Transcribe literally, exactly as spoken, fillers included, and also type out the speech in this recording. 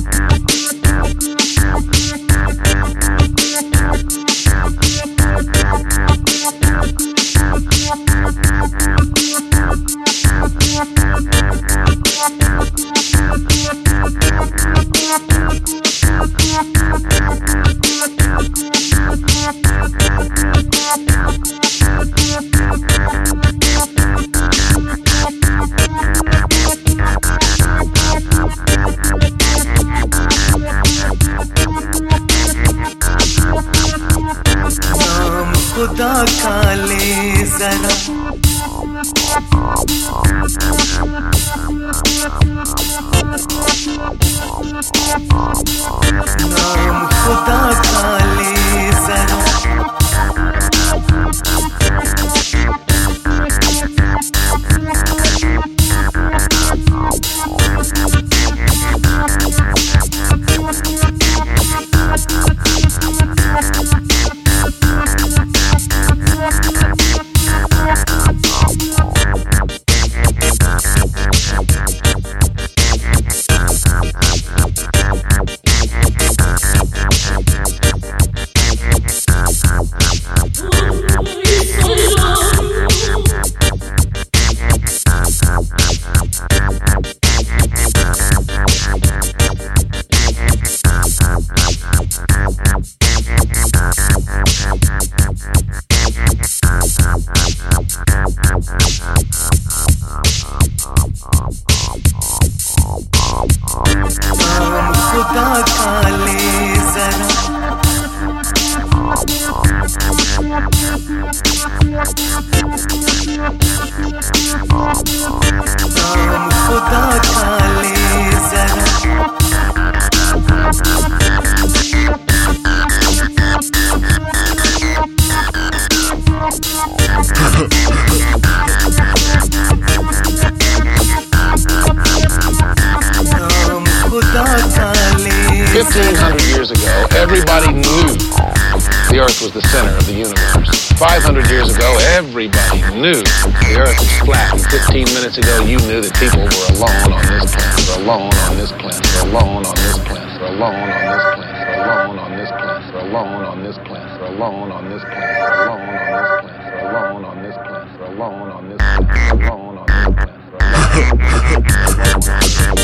खुदा का ले जरा नाम खुदा का ले जरा खुदा का ले जरा नाम खुदा का ले जरा नाम खुदा का fifteen hundred years ago, everybody knew the Earth was the center of the universe. five hundred years ago, everybody knew the Earth was flat. And fifteen minutes ago, you knew that people were alone on this planet, or alone on this planet, or alone on this planet, or alone on this planet, or alone on this planet, or alone on this planet, or alone on this planet, or alone on this planet, or alone on this planet, or alone on this planet, or alone on this planet, or alone on this planet, or alone on this planet.